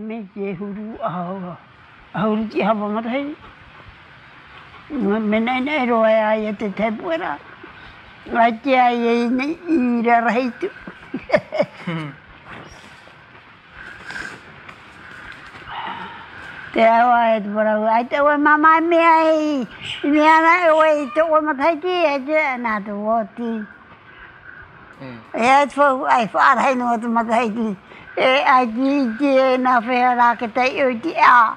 me te huru ahora. Ahuru ti hapa matai. Mena nei roa ai te tepuera. Ai te ai i raraitu. Te awa e te parau. Ai te oe mama mea i. Mea na oe i te oe matai ki e te nā te woti. E ai te whau ai whaarai no te matai ki. E ai ti e nā whea rā ke tei oi te a.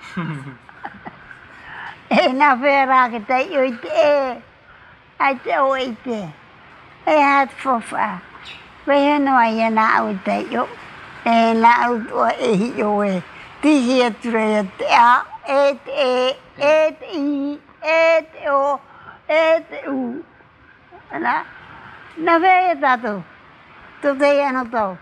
E nā whea rā ke tei oi te e. Ai te oe i te. E ai te whawha. Wehe noa i nā au tei o. E nā au tua e hi oe. Tihi ature e te a. E te e. E te i. E te o. E te u. Nā. Nā whea e tātou. Tō te iano tau.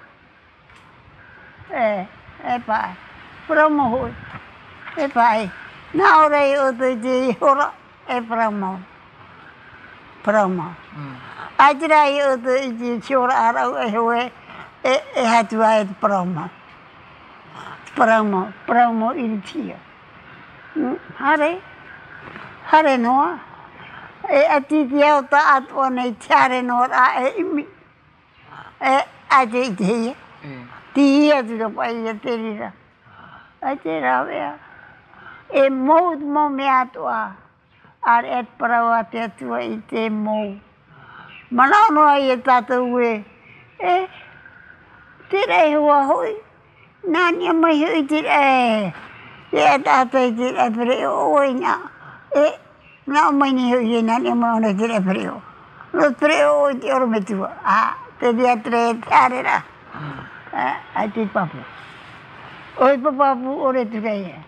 E pai. Promo hui. E pai. Nā orei o te hora. E promo. Promo. Ai te rai o te hora arau e hoe. E hatua e te promo. Promo. Promo i te tia. Hare. Hare noa. E ati te au ta atua nei tiare noa a e imi. E a te i te hia. Ti hia tu ra pai a te rira. A te rawea. E mou mo me atua. Ar et parau a te atua i te mou. Manao noa i e tātou e. E. Te rei hua hui. Nāni a mai hui te rei. E a tātou i te rei pere o oina. E. Nā o mai ni hui e nāni a mai ona te rei pere o. No pere o i te oro me tua. Te ria te rei te arera. A te papu. Oi papapu ore tu rei e.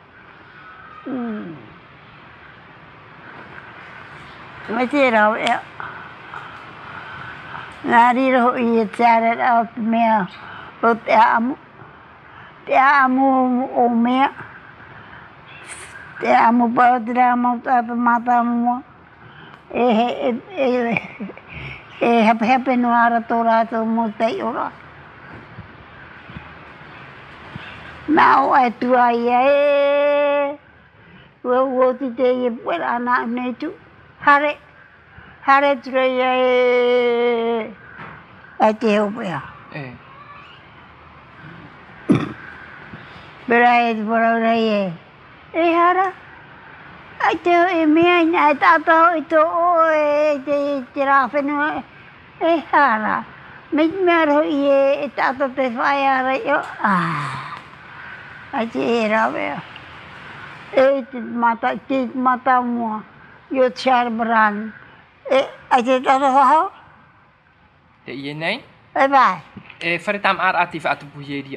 Mai te rau e. Nā rira ho i e te arera o te mea. O te amu. Te amu o mea. Te amu pao te rea mautata mata mua. E hape no ara tō rātou mō tei ora. Nā o ai tua ia e. Ua uoti te i e puera ana nei tu. Hare. Hare tura ia e. Ai te hopea. Pera e te parau rei e. E hara. Ai te ho e mea ina e tātou i tō o e te rā whenua. E hara. Mea roho i e tātou te whai ara i o. Ai te e rawea. E te mata mua. I o Charbaran. E ai te tātou whahau? Te ie nei? E vai. E wharetam ara ati whaatu puheria.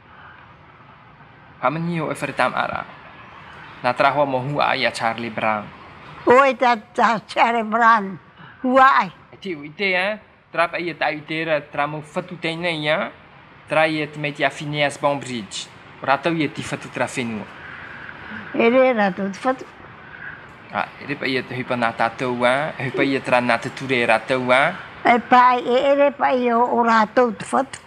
Hamani o e wharetam ara. Nā trahua mo hua ai a Charlie Brown. Oi tā Charlie Brown. Hua ai. E te ui te trapa ia tā uitera tramo whatu te nei tra ia te meti a Phineas Bombridge. O rātau ia ti whatu tra whenua. E re rātou te whatu. E re pa ia te hupa nā tātou e hupa ia tra nā te ture rātou E pai, e re pa ia o rātou te whatu.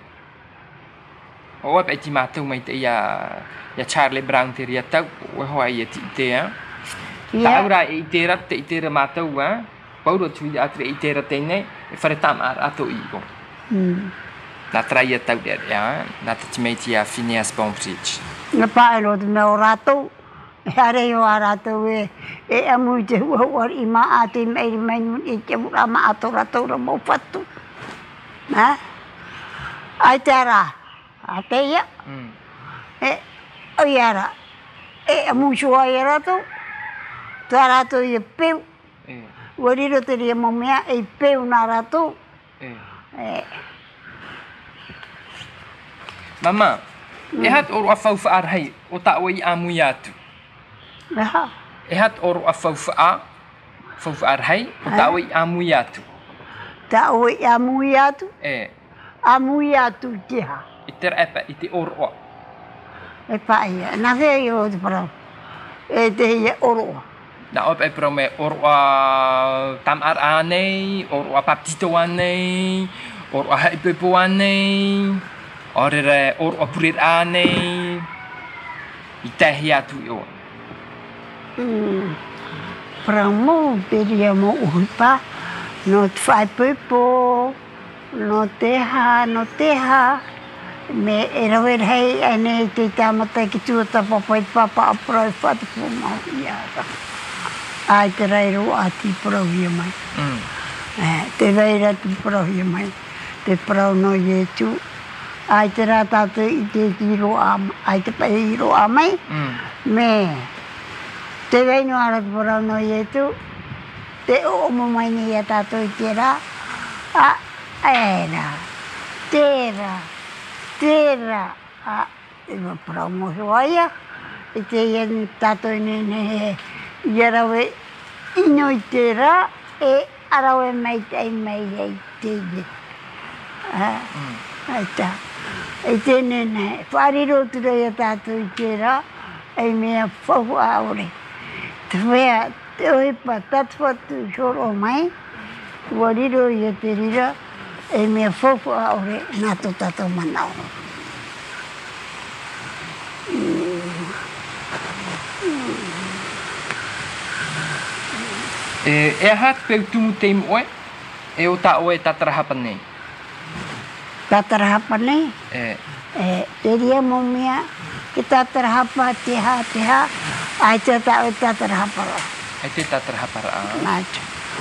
O apa e ti mātou mai te ia Charlie Brown te ria tau, o hoa ia ti itea. Ta aura e itera, te itera mātou, pauro tui atre itera tēnei, e whare tamar ato igo. Nā traia tau rea, nā te timeiti a Phineas Bombridge. Nā paero te mea o rātou, e are o a rātou e amu i te huawari i mā a te meiri meinu i te murama ato rātou ra mō whatu. Nā? Ai te ara, a te ia. Oi ara, e amusua i rātou, tā rātou i e peu. Wariro te ria mo mea e peu nā rātou. Mama, e hat oro a whauwhaarhei o ta oi amui atu. E hat oro a whauwhaarhei o ta oi amui atu. Ta oi amui atu? Amui atu te ha. I te rapa, i te oro. E paia, nā whea i o te parau. E te hia oroa. Nā opa e parau me oroa tamar anei, oroa paptito anei, oroa haipepo anei, orere oroa purir anei. I tahi atu I o. Pramo peria mo uhipa. No te whaipupo. No teha. Me e rawera hei ane te tamata ki tuata papa I papa aprau whatupu mau iara. Ai te reiro ati parauhia mai. Te reira tu parauhia mai. Te parau no Iesu. Ai te rā tātou I te roa, ai te pai roa mai. Me te reino ara tu parau no Iesu. Te omo mai ni a tātou I te rā. Tērā, iwa parau mo hoaia, I te ian tātou nene I arawe ino I tērā, arawe mai tei mai ei tēne. Aita, I tēnene, whariro turei a tātou I tērā, ei mea whahu aore. Te whea, te ohipa tatuatu horo mai, wariro I te rira, e mea whafu aore nā tō tātou manao. E hat peu tumu te imo e o tā oe tatarahapa nei? Tatarahapa nei? Te ria mo mea, ke tatarahapa teha, ai te tā oe tatarahapa ra. Ai te tatarahapa ra? Nātu.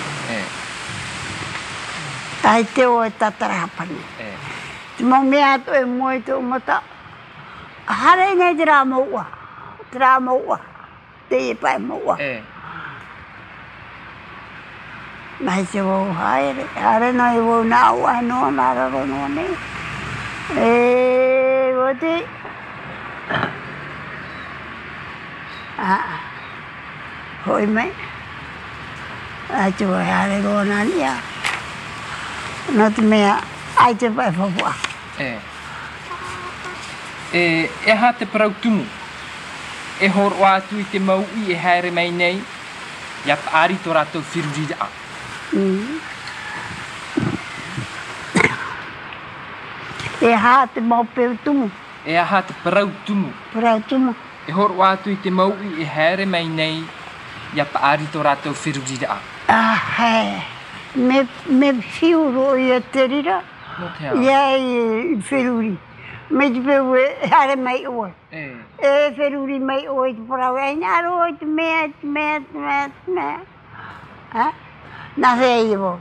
Ai te oe tatarahapani. Te mau mea atu e moe te umata. Hare nei te rā maua. Te rā maua. Te e pai maua. Mai te wau haere. Hare nei wau nā ua noa nā raro noa nei. Wote. Hoi mai. Ai te wau hare roa nā nia. No te mea, ai te pai whapua. E ha te parau tumu. E horo atu I te maui e haere mai nei. Ia paari tō rātou whirurira. E ha te mau peu tumu. E ha te parau tumu. Parau tumu. E horo atu I te maui e haere mai nei. Ia paari tō rātou whirurira. Hei. Me whiuro I a te rira. No te ao. Ia I whiruri. Me te peu e hare mai oe. E whiruri mai oe te parau. E ngaro oe te mea. Nā whea I wo.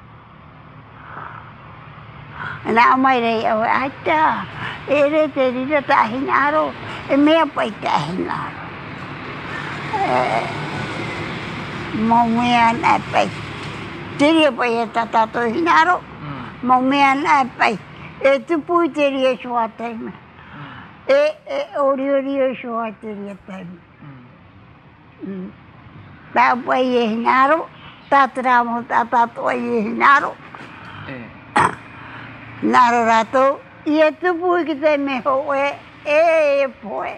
Nā mai rei oe. Aita. E re te rira ta ahi ngaro. E mea pai ta ahi ngaro. Mo mea nā pai. Te ria pai e tātātou hinaro, mau mea nā pai. E tupu I te ria soa taime. E ori soa te ria taime. Tā pai e hinaro, tātara mo tātātou e hinaro. Naro rātou, I e tupu I ki te meho e poe.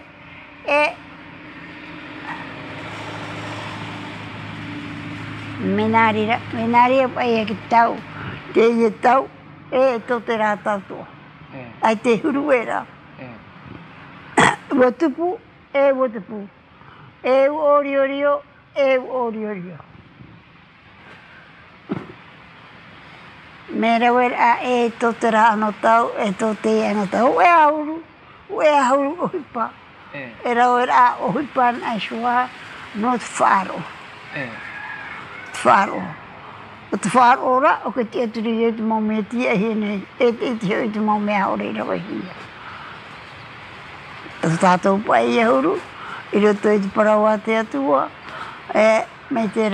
Menarira pai e ki tau, te I e tau, e tō te rā tautua. Ai te huru e rā. Watupu, e watupu. E oriorio, e oriorio. Me rawera e tō te rā ano tau, e tō te ano tau. E ahuru ohipa. E rawera ohipa na shua, no te whāro. Whāro. O te whāro ora, o ka te aturi e te mau mea tia hene, e te hoi te mau mea ore rawa hia. O tātou pai e huru, I roto I te parawa te atua, me te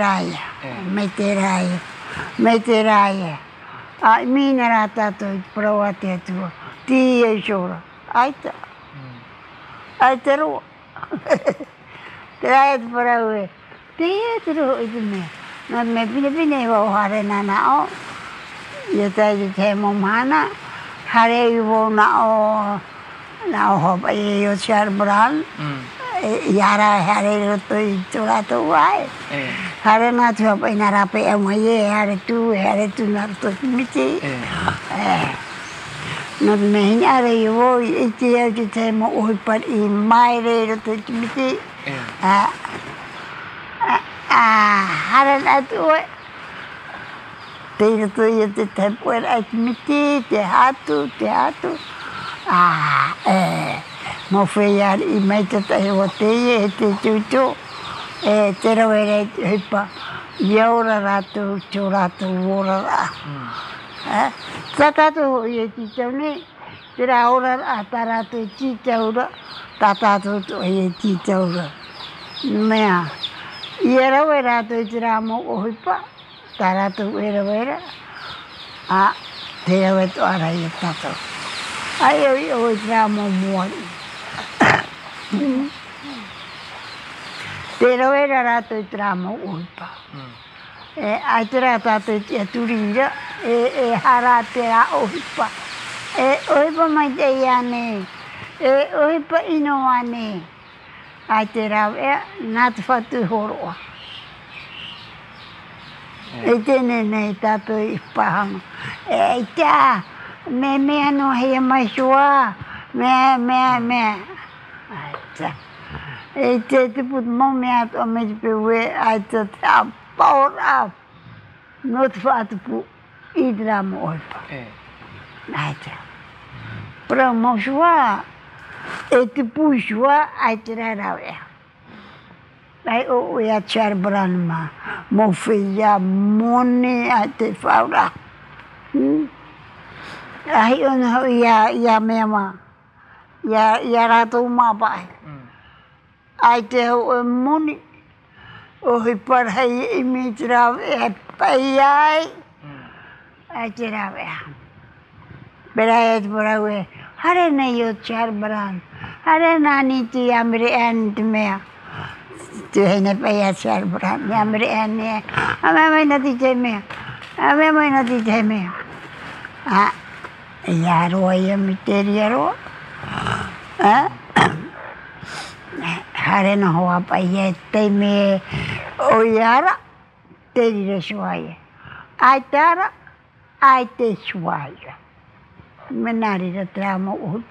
rāia. A mina rā tātou I te parawa te atua, ti e shora. Aita. Ai te roa. Te rāia te parau e, te roa I te mea. Nā me pine I wau hare nana o. Ia tai te mo mana. Hare I wau na o hopa I o Charles Brown. Iara hare roto I tō rātou ai. Hare nā tu hopa I nā rape e mai e hare tu nā roto I miti. Not me are you iti to tell me but in my rate to me. Haran at what? They to you the temple at me, the hatu. Mo feia I meita te o te e te tutu te rawere hipa iaura ratu tu ratu ora ra tatatu e ti tauni te ra ora ataratu ti taura tatatu e ti taura mea ia rawera tu te ra mo o hipa taratu e rawera te rawetu ara i tatu ai o tra mo mo Pero era rato e tramo ulpa. A tra tato e turira harate a ulpa. Oipa mai te iane. Oipa inoane. A te rau nat fatu horoa. Tene nei tato I pahama. Tā, me mea no hea mai sua. Me. Aita. Te put mo mea to me pe we aita ta power up. Not fat pu idra mo oipa. Aita. Pra mo sua. Te pu sua aita ra ea. Ai o ia char branma. Mo feia mone aita faura. Ai ona ia mema. Ia rato mapai. Ai te ho moni. O hi parhai I mi trau e pai ai. Ai te rau e. Pera e te parau e. Hare nei o char bran. Hare nani ti amre an te mea. Tu hei pai a char bran. Amre an e. Ame mai na ti te mea. Ame mai na ti te mea. Ia roa ia miteria roa. Hare na hoa pai e te me o iara te rire suaia. Ai tara, ai te suaia. Menari ra trama upa.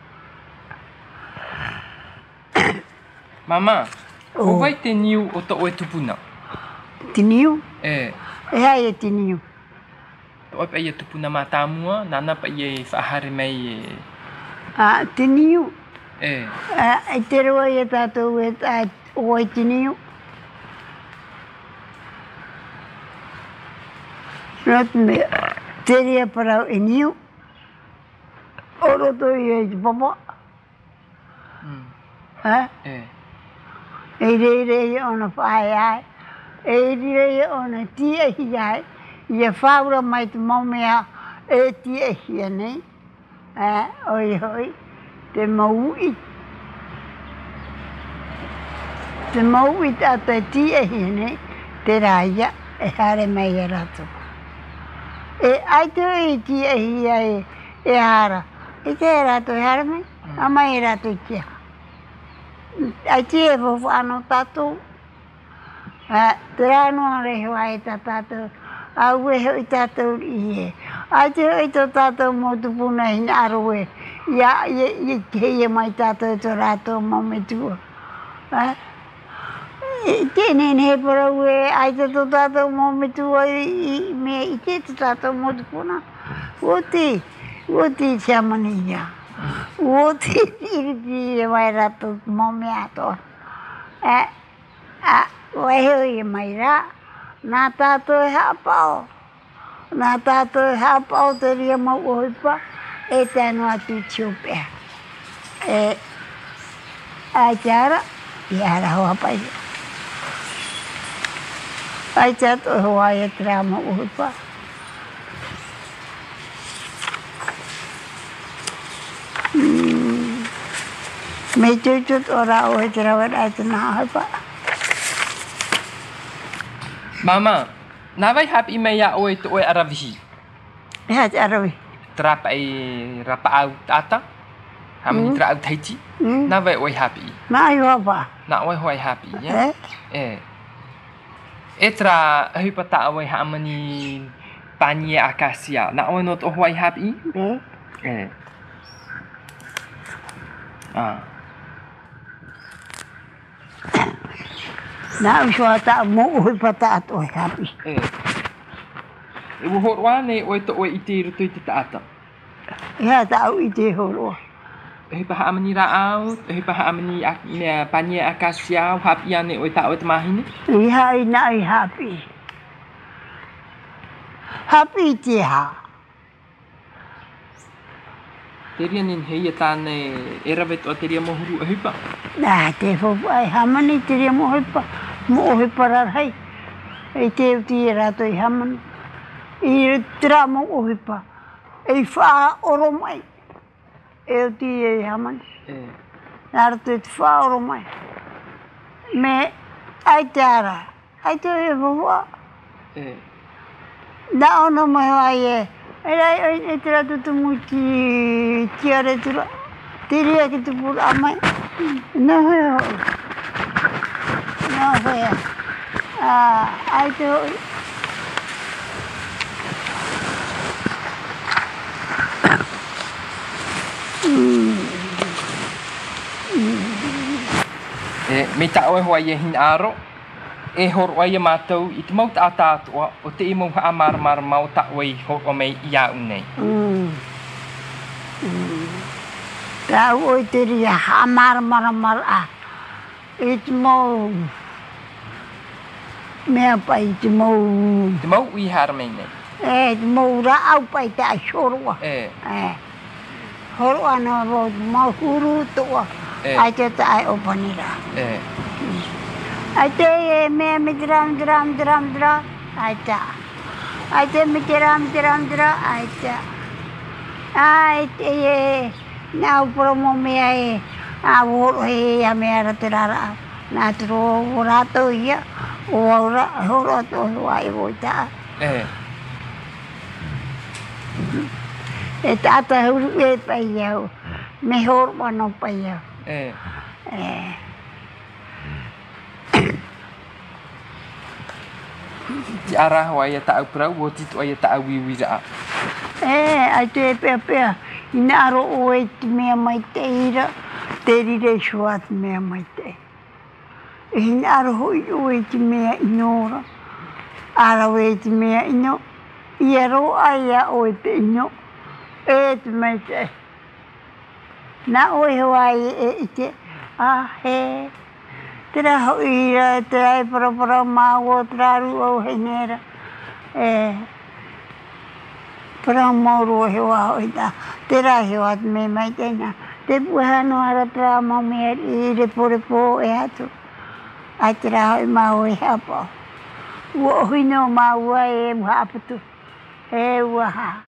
Mama, o vai te niu o to oe tupuna? Te niu? E hai e te niu. To oe pa ia tupuna matamua, nana pa ia whahare mai Te niu. e. Te roa ia tātou e oe te niu. Not me, te rea parau e niu. Oroto ia I te papa. E rei ona whae ai. E rei ona tiahi ai. Ia whaura mai te maumea e tiahi anei. Oi hoi. Te maui. Te maui tata tiahi anei. Te raia e hare mai e rato. E ai te i tiahi ai e hara. I te rato e hara mai. Ama e rato I tia. Ai te e fofu ano tatou. Te rano reho ai ta tatou. Au e hoi tatou I e. Ai te hoi to tatou mo tupuna hina aro e. Ia keia mai tatou to rato mo me tua. Tēnei he parau e ai to tatou mo me tua I te tatou mo tupuna. O te siamani ia. O te tiriti e mai rato mo me ato. O e hoi e mai ra. Nā tātou e hapao. Nā tātou e hapao te ria mau ohipa. E tēnu atu tiopea. Ai te ara. I ara hoa pai. Ai te atu hoa e te ria mau ohipa. Me tutut ora o e te rawat ai te nā ohipa. Mama, nā vai hapi mai a oe te oe arawihi? E hati arawi. Trapa e rapa au tata? Hamini tra au taiti? Nā vai oe hapi? Nā i wapa. Nā oe hoi hapi, ya? E tra hupata oe hamani panie akasia. Nā oe not o hoi hapi? Na uswa ta mo oi pata to happy. E wo horwane o to o ite to ite taata. Ya ta o ite horo. E pa amani raau, e pa amani me panye akasia happy ane o ta o mahine. Ya ina I happy. Happy te ha. Teria nin hei tane era vet o teria mohuru e pa. Na te fo ai hamani teria mo hipa. Mo hipa ra hai. E te uti ra to I hamani. I tra mo o hipa. E fa oro mai. E uti e hamani. Nara te fa oro mai. Me ai te ara. Ai te e fua. Na ono mai ai e. E te ra tutu muti tiare tura. Teria ki tu pura amai. No heo. No heo. Ai te hoi. Me ta o hoa ye hin aro. E hor o ye matau I te mau ta tātua o te I mau amar mar mau ta o I hor o mei ia unei. Ta o te ria amar mar a. I te mau mea pai te mau. Te mau ui har mei nei. Te mau ra au pai te a shorua. Horo ana ro mau huru toa. Ai te ai o panira. Ai te me dram. Ai ta. Ai te me dram. Ai ta. Ai te nau promo me ai. A woro he a me ara te rara. Na tro rato ia. O ora horo to ai o ta. E tata huru e pai iau. Me horo wano pai iau. Ti ara hoa ia ta au prau o titu ia ta au wiwi raa. Ai te pea. Ina aro o e te mea mai te ira. Te rire shua te mea mai te. Ina aro hoi o e te mea inora. Ara o e te mea ino. Ia ro aia o e te ino. E te mai te. Na oi hawai e te. He. Te ra hoi ra, te ra e parapara māua, te ra ru au hei nera. Para mauro he wa hoi ta. Te ra he wa me mai tena. Te puhano ara te ra mau mea I repo e atu. Ai te ra hoi mau e hapa. Ua hoi no māua e muha apatu. He ua ha.